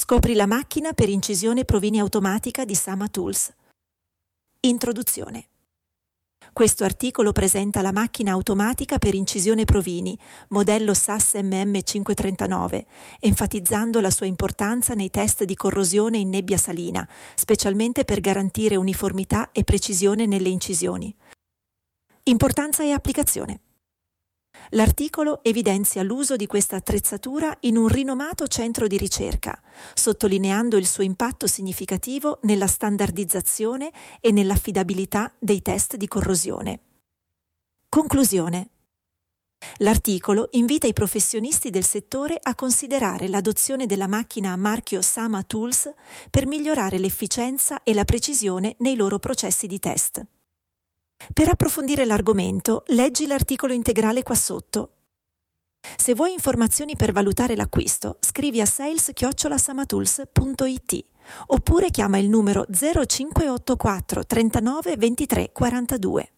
Scopri la macchina per incisione provini automatica di Sama Tools. Introduzione. Questo articolo presenta la macchina automatica per incisione provini, modello SAS MM539, enfatizzando la sua importanza nei test di corrosione in nebbia salina, specialmente per garantire uniformità e precisione nelle incisioni. Importanza e applicazione. L'articolo evidenzia l'uso di questa attrezzatura in un rinomato centro di ricerca, sottolineando il suo impatto significativo nella standardizzazione e nell'affidabilità dei test di corrosione. Conclusione. L'articolo invita i professionisti del settore a considerare l'adozione della macchina a marchio Sama Tools per migliorare l'efficienza e la precisione nei loro processi di test. Per approfondire l'argomento, leggi l'articolo integrale qua sotto. Se vuoi informazioni per valutare l'acquisto, scrivi a sales@samatools.it oppure chiama il numero 0584 39 23 42.